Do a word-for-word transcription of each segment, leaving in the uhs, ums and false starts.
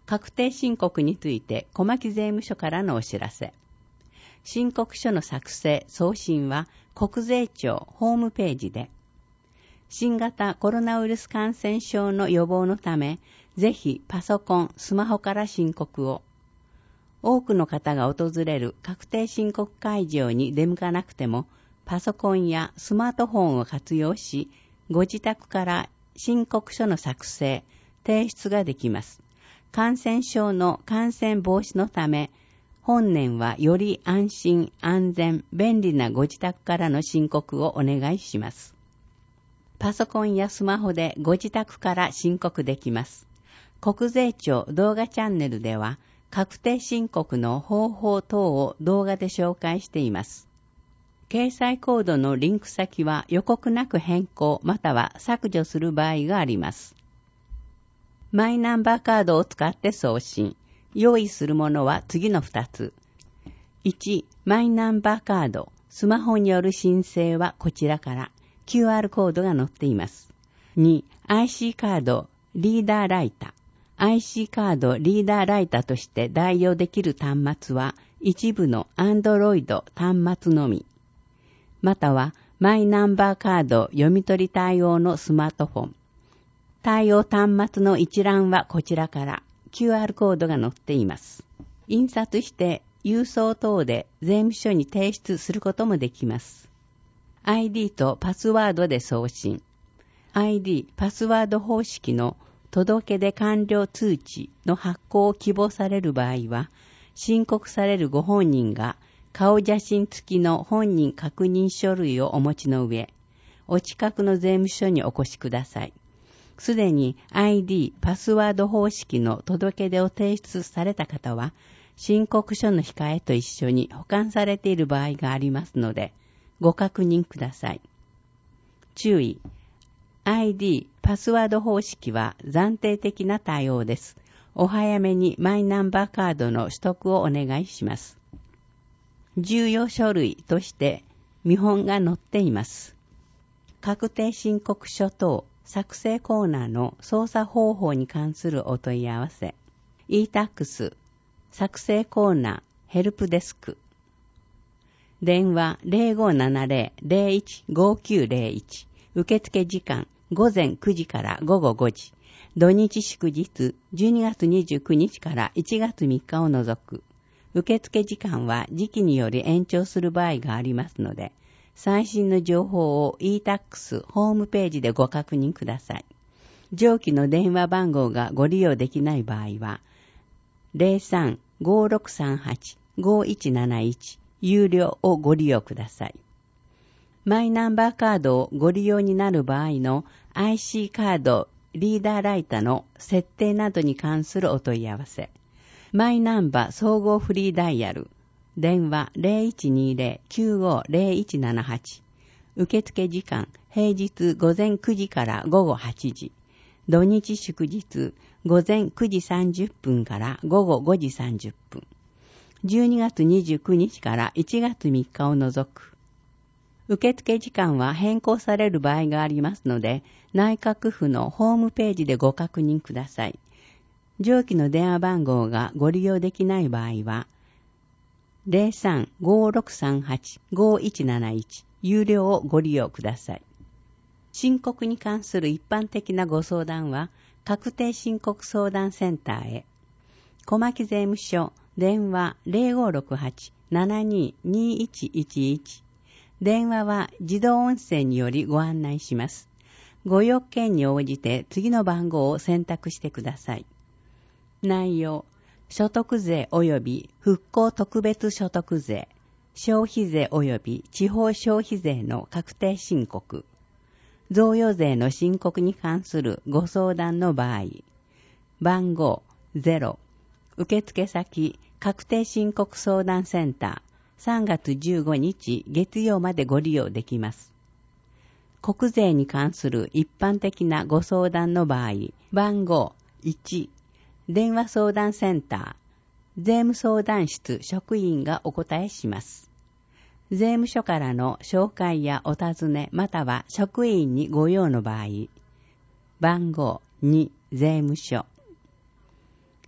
確定申告について小牧税務署からのお知らせ。申告書の作成・送信は国税庁ホームページで、新型コロナウイルス感染症の予防のため、ぜひパソコン、スマホから申告を。多くの方が訪れる確定申告会場に出向かなくても、パソコンやスマートフォンを活用し、ご自宅から申告書の作成、提出ができます。感染症の感染防止のため、本年はより安心、安全、便利なご自宅からの申告をお願いします。パソコンやスマホでご自宅から申告できます。国税庁動画チャンネルでは、確定申告の方法等を動画で紹介しています。掲載コードのリンク先は予告なく変更または削除する場合があります。マイナンバーカードを使って送信。用意するものは次のふたつ。いち、マイナンバーカード。スマホによる申請はこちらから。キューアール コードが載っています。に、アイシー カード、リーダーライター。アイシー カード、リーダーライターとして代用できる端末は一部の Android 端末のみ。または、マイナンバーカード読み取り対応のスマートフォン。対応端末の一覧はこちらから キューアール コードが載っています。印刷して郵送等で税務署に提出することもできます。アイディー とパスワードで送信。アイディー、パスワード方式の届け出完了通知の発行を希望される場合は、申告されるご本人が顔写真付きの本人確認書類をお持ちの上、お近くの税務署にお越しください。すでに アイディー、パスワード方式の届け出を提出された方は、申告書の控えと一緒に保管されている場合がありますので、ご確認ください。注意。アイディー、パスワード方式は暫定的な対応です。お早めにマイナンバーカードの取得をお願いします。重要書類として見本が載っています。確定申告書等作成コーナーの操作方法に関するお問い合わせ。イータックス 作成コーナーヘルプデスク。電話 ゼロごななゼロ ゼロいち ごきゅうゼロいち。受付時間午前くじから午後ごじ。土日祝日じゅうにがつにじゅうくにちからいちがつみっかを除く。受付時間は時期により延長する場合がありますので、最新の情報を イータックス ホームページでご確認ください。上記の電話番号がご利用できない場合は、ゼロさん ごろくさんはち ごいちなないち 有料をご利用ください。マイナンバーカードをご利用になる場合の アイシー カード、リーダーライタの設定などに関するお問い合わせ。マイナンバー総合フリーダイヤル。電話 ゼロいちにゼロ きゅうごゼロいちななはち。受付時間平日午前くじから午後はちじ。土日祝日午前くじさんじゅっぷんから午後ごじさんじゅっぷん。じゅうにがつにじゅうくにちからいちがつみっかを除く。受付時間は変更される場合がありますので、内閣府のホームページでご確認ください。上記の電話番号がご利用できない場合は、ゼロさん ごろくさんはち ごいちなないち 有料をご利用ください。申告に関する一般的なご相談は、確定申告相談センターへ。小牧税務署、電話 ゼロごろくはち ななににいちいちいち。電話は自動音声によりご案内します。ご用件に応じて次の番号を選択してください。内容、所得税及び復興特別所得税、消費税及び地方消費税の確定申告、贈与税の申告に関するご相談の場合、番号ゼロ、受付先確定申告相談センター、さんがつじゅうごにち月曜までご利用できます。国税に関する一般的なご相談の場合、番号いち、電話相談センター、税務相談室職員がお答えします。税務署からの紹介やお尋ねまたは職員にご用の場合、番号に、税務署。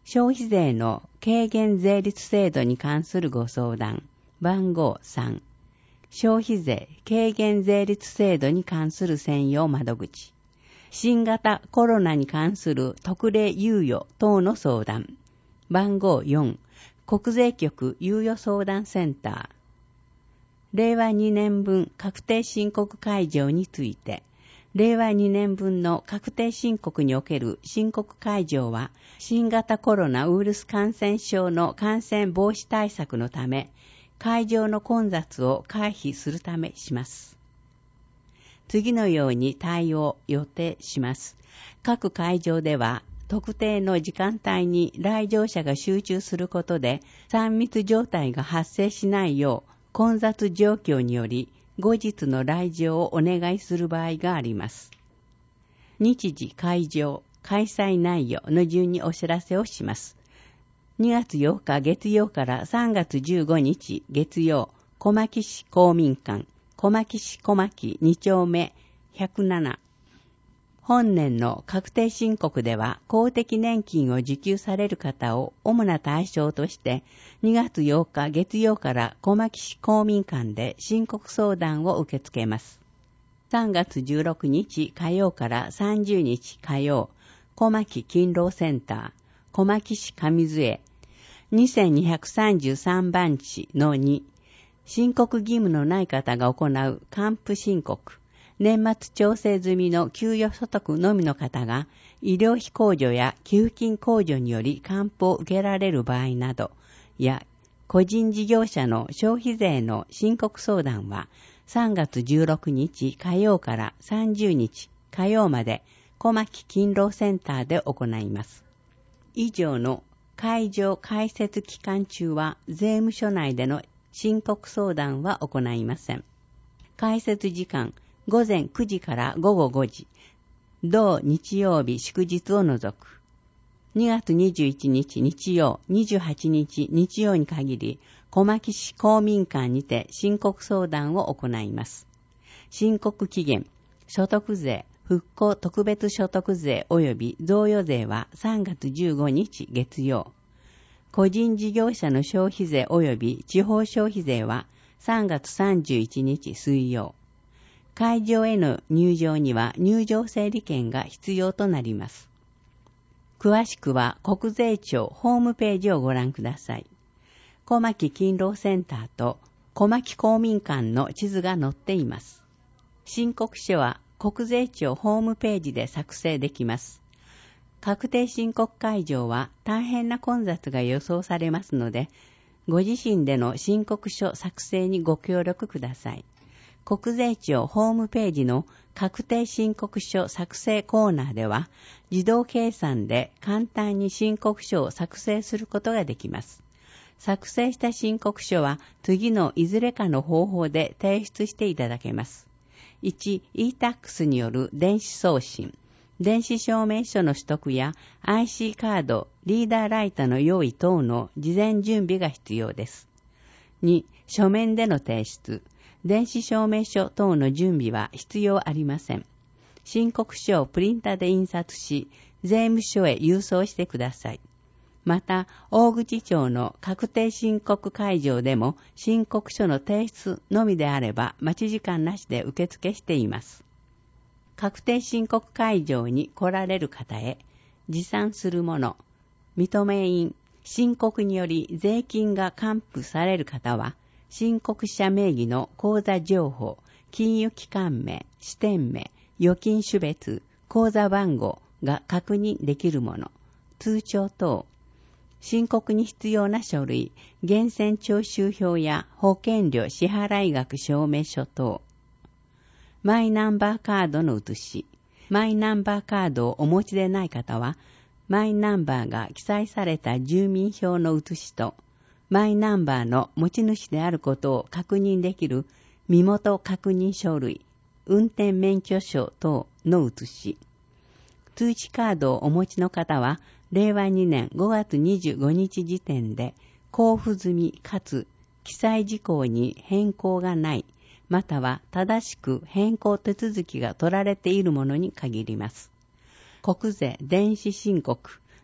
消費税の軽減税率制度に関するご相談、番号さん、消費税軽減税率制度に関する専用窓口、新型コロナに関する特例猶予等の相談、番号よん、国税局猶予相談センター、れいわにねんぶん確定申告開示について、れいわにねんぶんの確定申告における申告開示は、新型コロナウイルス感染症の感染防止対策のため、会場の混雑を回避するためします。次のように対応予定します。各会場では、特定の時間帯に来場者が集中することで、さん密状態が発生しないよう、混雑状況により、後日の来場をお願いする場合があります。日時、会場、開催内容の順にお知らせをします。にがつようか月曜からさんがつじゅうごにち月曜、小牧市公民館、小牧市小牧に丁目ひゃくなな。本年の確定申告では公的年金を受給される方を主な対象としてにがつようか月曜から小牧市公民館で申告相談を受け付けます。さんがつじゅうろくにち火曜からさんじゅうにち火曜、小牧勤労センター、小牧市上津にせんにひゃくさんじゅうさんばんちのに、申告義務のない方が行う還付申告、年末調整済みの給与所得のみの方が医療費控除や給付金控除により還付を受けられる場合などや、個人事業者の消費税の申告相談はさんがつじゅうろくにち火曜からさんじゅうにち火曜まで小牧勤労センターで行います。以上の会場開設期間中は税務署内での申告相談は行いません。開設時間ごぜんくじからごごごじ、同日曜日祝日を除く。にがつにじゅういちにち日曜、にじゅうはちにち日曜に限り、小牧市公民館にて申告相談を行います。申告期限、所得税、復興特別所得税及び贈与税はさんがつじゅうごにち月曜。個人事業者の消費税及び地方消費税はさんがつさんじゅういちにち水曜。会場への入場には入場整理券が必要となります。詳しくは国税庁ホームページをご覧ください。小牧勤労センターと小牧公民館の地図が載っています。申告書は国税庁ホームページで作成できます。確定申告会場は大変な混雑が予想されますので、ご自身での申告書作成にご協力ください。国税庁ホームページの確定申告書作成コーナーでは、自動計算で簡単に申告書を作成することができます。作成した申告書は次のいずれかの方法で提出していただけます。いち. イータックス による電子送信。電子証明書の取得や アイシー カード、リーダーライターの用意等の事前準備が必要です。に. 書面での提出。電子証明書等の準備は必要ありません。申告書をプリンターで印刷し、税務署へ郵送してください。また、大口町の確定申告会場でも申告書の提出のみであれば待ち時間なしで受付しています。確定申告会場に来られる方へ、持参するもの、認め印、申告により税金が還付される方は、申告者名義の口座情報、金融機関名、支店名、預金種別、口座番号が確認できるもの、通帳等、申告に必要な書類、源泉徴収票や保険料支払額証明書等、マイナンバーカードの写し、マイナンバーカードをお持ちでない方は、マイナンバーが記載された住民票の写しと、マイナンバーの持ち主であることを確認できる身元確認書類、運転免許証等の写し。通知カードをお持ちの方は、れいわにねんごがつにじゅうごにち時点で交付済みかつ記載事項に変更がない、または正しく変更手続きが取られているものに限ります。国税電子申告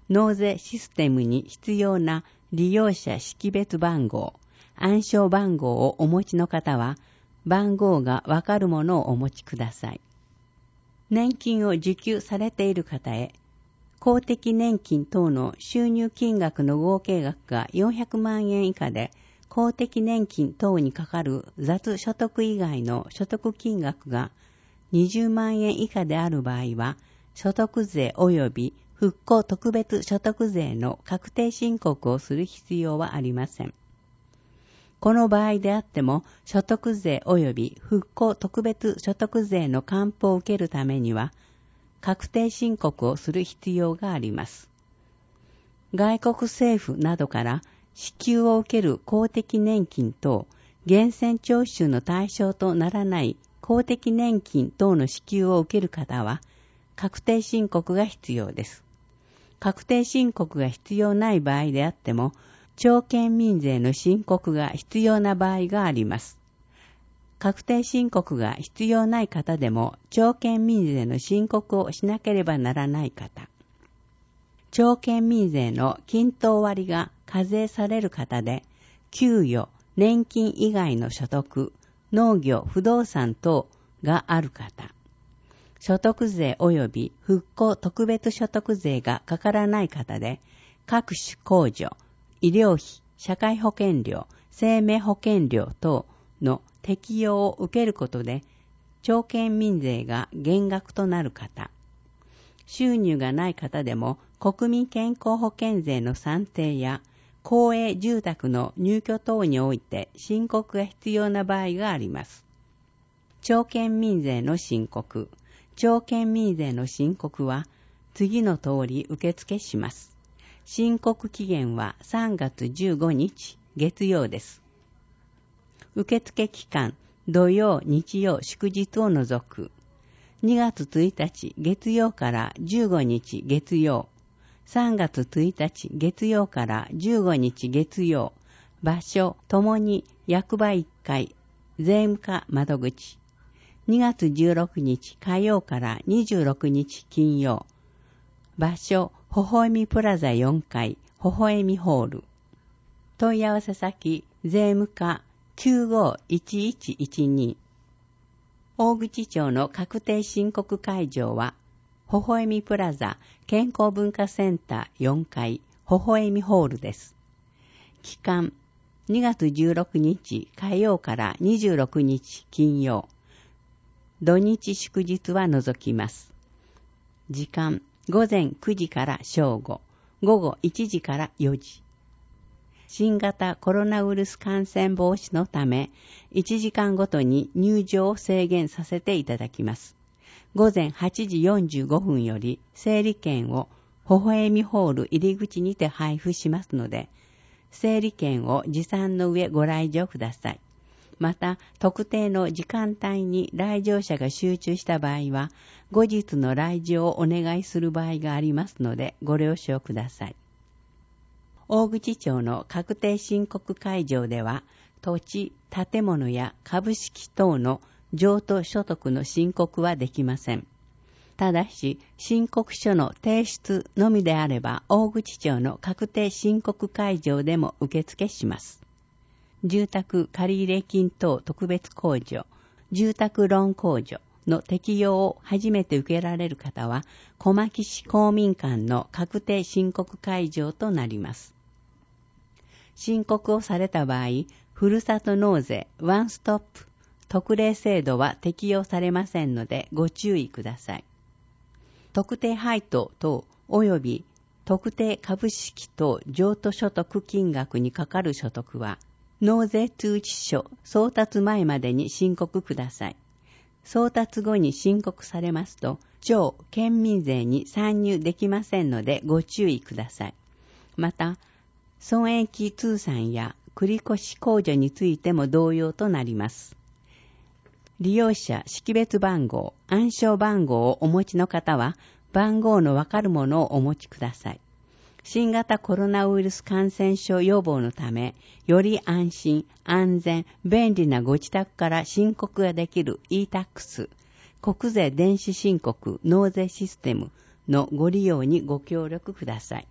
納税システムに必要な利用者識別番号、暗証番号をお持ちの方は、番号がわかるものをお持ちください。年金を受給されている方へ、公的年金等の収入金額の合計額がよんひゃくまんえん以下で、公的年金等にかかる雑所得以外の所得金額がにじゅうまんえん以下である場合は、所得税及び復興特別所得税の確定申告をする必要はありません。この場合であっても、所得税及び復興特別所得税の還付を受けるためには、確定申告をする必要があります。外国政府などから支給を受ける公的年金等、源泉徴収の対象とならない公的年金等の支給を受ける方は、確定申告が必要です。確定申告が必要ない場合であっても、町県民税の申告が必要な場合があります。確定申告が必要ない方でも、町県民税の申告をしなければならない方。町県民税の均等割が課税される方で、給与、年金以外の所得、農業、不動産等がある方。所得税及び復興特別所得税がかからない方で、各種控除、医療費、社会保険料、生命保険料等の適用を受けることで、町県民税が減額となる方。収入がない方でも、国民健康保険税の算定や、公営住宅の入居等において申告が必要な場合があります。町県民税の申告。町県民税の申告は次の通り受付します。申告期限はさんがつじゅうごにち月曜です。受付期間、土曜、日曜、祝日を除く。にがつついたち月曜からじゅうごにち月曜。さんがつついたち月曜からじゅうごにち月曜。場所ともに役場いっかい、税務課窓口。にがつじゅうろくにち火曜からにじゅうろくにち金曜。場所、ほほえみプラザよんかい、ほほえみホール。問い合わせ先、税務課 きゅうごいちいちいちに。大口町の確定申告会場は、ほほえみプラザ健康文化センターよんかい、ほほえみホールです。期間、にがつじゅうろくにち火曜からにじゅうろくにち金曜。土日祝日は除きます。時間、ごぜんくじから正午、午後いちじからよじ。新型コロナウイルス感染防止のため、いちじかんごとに入場を制限させていただきます。ごぜんはちじよんじゅうごふんより整理券をほほえみホール入り口にて配布しますので、整理券を持参の上ご来場ください。また、特定の時間帯に来場者が集中した場合は、後日の来場をお願いする場合がありますので、ご了承ください。大口町の確定申告会場では、土地、建物や株式等の譲渡所得の申告はできません。ただし、申告書の提出のみであれば、大口町の確定申告会場でも受付します。住宅借入金等特別控除、住宅ローン控除の適用を初めて受けられる方は、小牧市公民館の確定申告会場となります。申告をされた場合、ふるさと納税ワンストップ特例制度は適用されませんのでご注意ください。特定配当等及び特定株式等譲渡所得金額にかかる所得は、納税通知書送達前までに申告ください。送達後に申告されますと、町県民税に参入できませんのでご注意ください。また、損益通算や繰越控除についても同様となります。利用者識別番号、暗証番号をお持ちの方は、番号のわかるものをお持ちください。新型コロナウイルス感染症予防のため、より安心、安全、便利なご自宅から申告ができる イータックス、国税電子申告納税システムのご利用にご協力ください。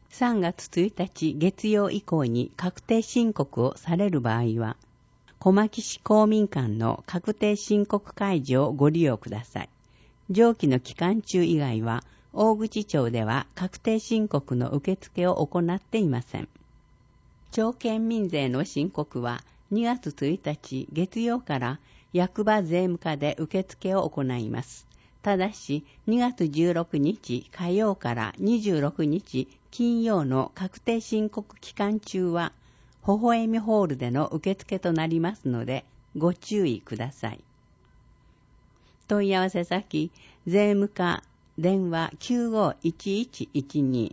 さんがつついたち月曜以降に確定申告をされる場合は、小牧市公民館の確定申告会場をご利用ください。上記の期間中以外は、大口町では確定申告の受付を行っていません。町県民税の申告はにがつついたち月曜から役場税務課で受付を行います。ただしにがつじゅうろくにち火曜からにじゅうろくにち金曜の確定申告期間中は、微笑みホールでの受付となりますのでご注意ください。問い合わせ先、税務課電話 きゅうごいちいちいちに。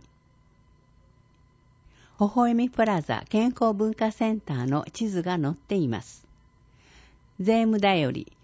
微笑みプラザ健康文化センターの地図が載っています。税務だより